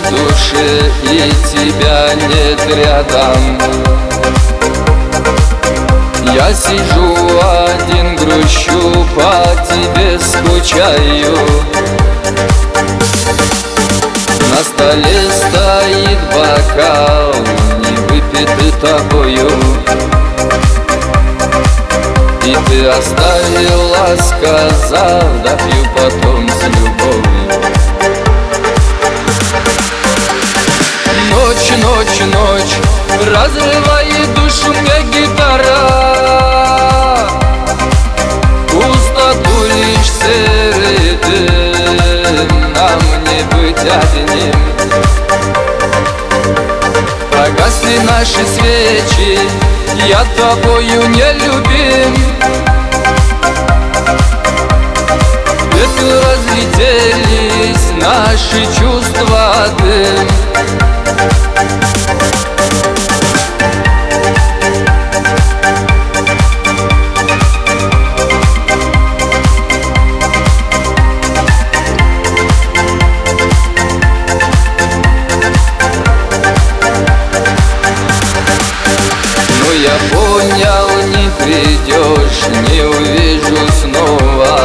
душе, и тебя нет рядом. Я сижу один, грущу, по тебе скучаю. На столе стоит бокал, не выпитый тобою, и ты оставила, сказав, допью потом с любовью. Ночь, ночь, ночь, разрывает душу мне гитара. Пустоту лишь серый дым, нам не быть одним. Погасли наши свечи, я тобою не любим. Ветры разлетелись, наши чувства дым. Я понял, не придешь, не увижу снова.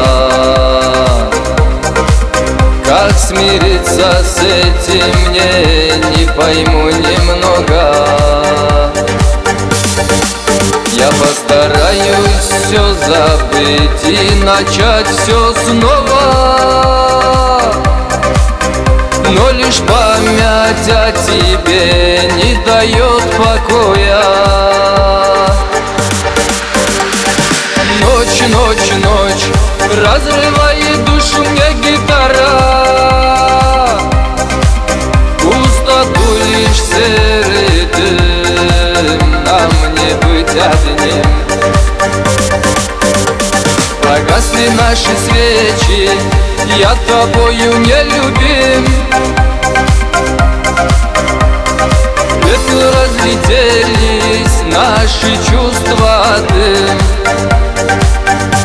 Как смириться с этим, мне не пойму немного. Я постараюсь все забыть и начать все снова, но лишь память о тебе не дает покоя. Ночь, ночь, ночь, разрывает душу мне гитара. Пустоту лишь серый дым, нам не быть одним. Погасли наши свечи, я тобою не любим. Ветры разлетелись, наши чувства дым.